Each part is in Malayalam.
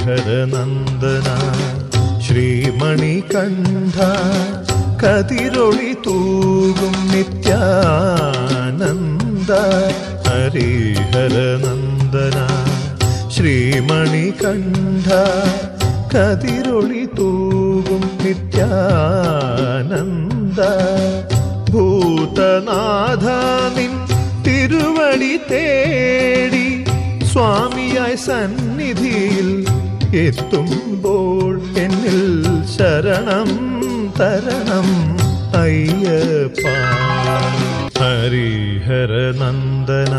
ഹരിഹരനന്ദന ശ്രീമണികണ്ഠ കതിരൊളി തൂകും നിത്യാനന്ദ ഹരിഹരനന്ദന ശ്രീമണികണ്ഠ കതിരൊളി തൂകും നിത്യാനന്ദ ഭൂതനാഥ നിൻ തിരുവടി തേടി സ്വാമിയായി സന്നിധിയിൽ എത്തുമ്പോൾ എന്നിൽ ശരണം തരണം അയ്യപ്പ ഹരിഹരനന്ദന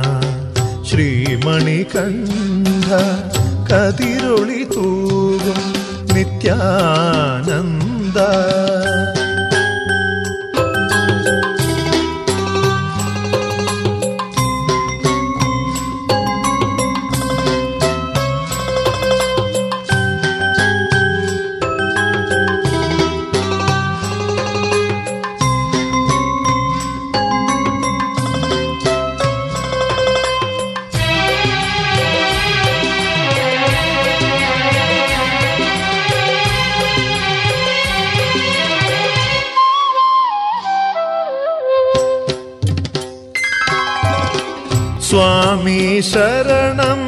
ശ്രീമണികണ്ഠ കതിരൊളി തൂകും നിത്യാനന്ദ സ്വാമി ശരണം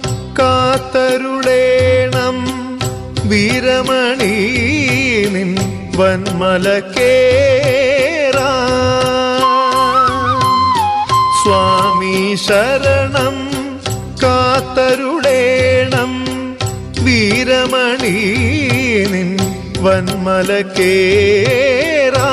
കാത്തരുളേണം വീരമണി നിൻ വന്മലക്കേറാ സ്വാമി ശരണം കാത്തരുളേണം വീരമണി നിൻ വന്മലക്കേറാ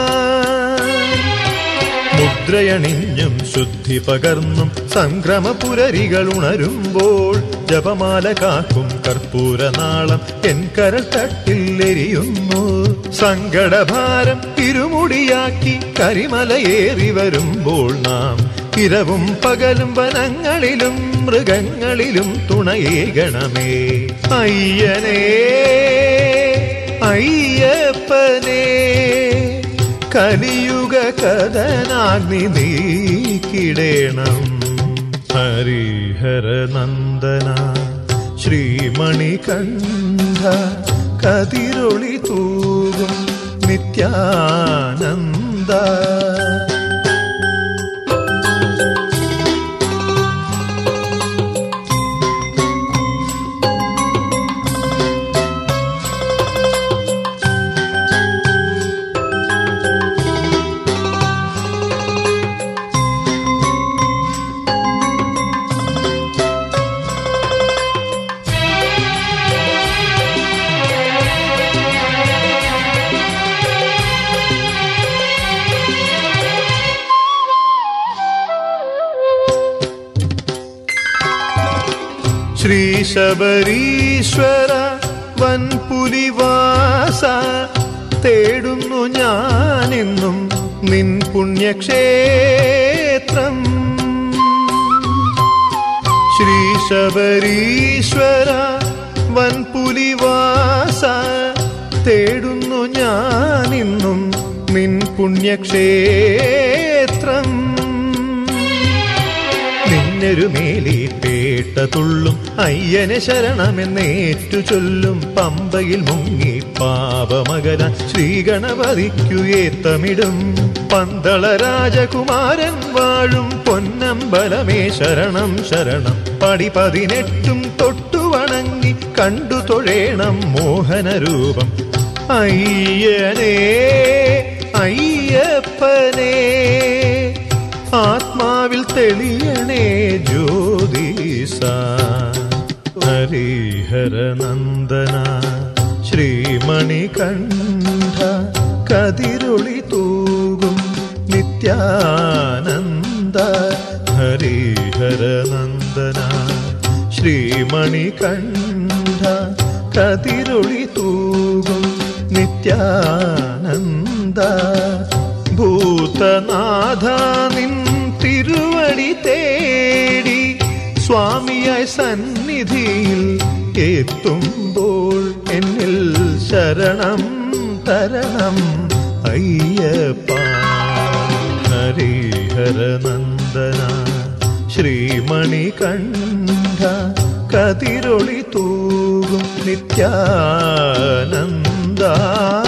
മുദ്രയണിഞ്ഞും ശുദ്ധി പകർന്നും സംക്രമപുരരികൾ ഉണരുമ്പോൾ ജപമാല കാക്കും കർപ്പൂരനാളം എൻ കരൾ തട്ടിലെരിയുന്നു സങ്കടഭാരം ഇരുമുടിയാക്കി കരിമലയേറി വരുമ്പോൾ നാം ഇരവും പകലും വനങ്ങളിലും മൃഗങ്ങളിലും തുണയേകണമേ അയ്യനേ അയ്യപ്പനേ കലിയുഗ കഥനാഗ്നി നീക്കിടേണം ഹരിഹരനന്ദന ശ്രീമണികണ്ഠ കതിരൊളി തൂകും നിത്യാനന്ദ ശ്രീ ശബരീശ്വര വൻപുലിവാസ തേടുന്നു ഞാനെന്നും നിൻ പുണ്യക്ഷേത്രം ശ്രീ ശബരീശ്വര വൻപുലിവാസ തേടുന്നു ഞാനെന്നും നിൻ പുണ്യക്ഷേത്രം നിന്നൊരുമേലി പേട്ട തുള്ളും അയ്യനെ ശരണമെന്നേറ്റു ചൊല്ലും പമ്പയിൽ മുങ്ങി പാപമകല ശ്രീഗണപതിക്കു ഏത്തമിടും പന്തള രാജകുമാരൻ വാഴും പൊന്നമ്പലമേ ശരണം ശരണം പടി 18 തൊട്ടു വണങ്ങി കണ്ടു തൊഴേണം മോഹനരൂപം അയ്യനേ അയ്യപ്പനേ ആത്മാവിൽ തെളിയണേ ജ്യോതിസ ഹരിഹരനന്ദന ശ്രീമണികണ്ഠ കതിരൊളി തൂകും നിത്യാനന്ദ ഹരിഹരനന്ദന ശ്രീമണികണ്ഠ കതിരൊളി തൂകും നിത്യാനന്ദ ഭൂതനാഥ നിൻ തിരുവടി തേടി സ്വാമിയായി സന്നിധിയിൽ എത്തുമ്പോൾ എന്നിൽ ശരണം തരണം അയ്യപ്പ ഹരിഹരനന്ദന ശ്രീമണികണ്ഠ കതിരൊളി തൂകും നിത്യാനന്ദ